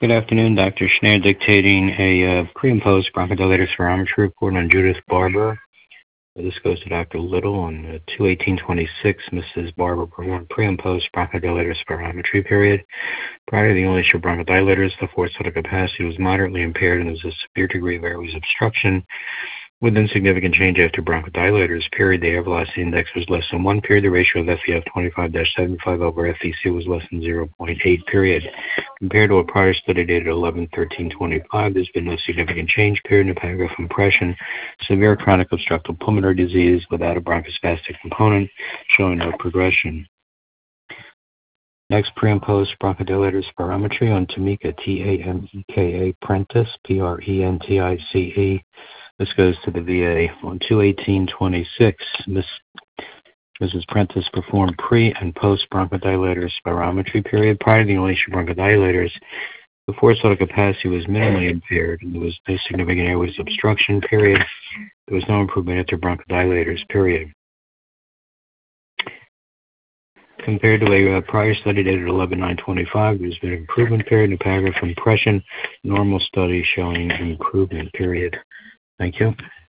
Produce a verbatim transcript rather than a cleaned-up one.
Good afternoon, Doctor Schneider dictating a uh, pre and post bronchodilator spirometry report on Judith Barber. This goes to Doctor Little on uh, two eighteen twenty-six. Missus Barber performed pre and post bronchodilator spirometry period. Prior to the only issue of bronchodilators, the forced vital capacity was moderately impaired and there was a severe degree of airways obstruction with insignificant change after bronchodilators. Period. The air velocity index was less than one. Period. The ratio of F E F twenty-five dash seventy-five over F E C was less than zero point eight. Period. Compared to a prior study dated eleven thirteen twenty-five, there's been no significant change. Period. In paragraph impression, severe chronic obstructive pulmonary disease without a bronchospastic component, showing no progression. Next, pre and post bronchodilator spirometry on Tamika, T A M E K A Prentice, P R E N T I C E. This goes to the V A on two eighteen twenty-six. Miss Missus Prentice performed pre and post bronchodilator spirometry period. Prior to the inhalation bronchodilators, the forced vital capacity was minimally impaired and there was no significant airways obstruction. Period. There was no improvement after bronchodilators. Period. Compared to a uh, prior study dated eleven nine twenty-five, there's been improvement. Period. In paragraph impression, normal study showing improvement. Period. Thank you.